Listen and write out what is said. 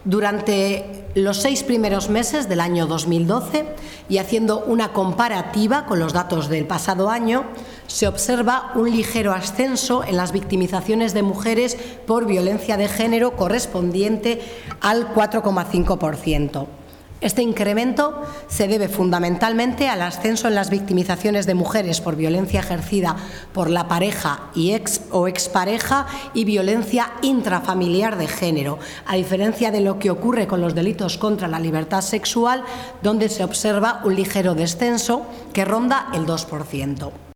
Durante los 6 primeros meses del año 2012 y haciendo una comparativa con los datos del pasado año, se observa un ligero ascenso en las victimizaciones de mujeres por violencia de género correspondiente al 4,5%. Este incremento se debe fundamentalmente al ascenso en las victimizaciones de mujeres por violencia ejercida por la pareja o expareja y violencia intrafamiliar de género, a diferencia de lo que ocurre con los delitos contra la libertad sexual, donde se observa un ligero descenso que ronda el 2%.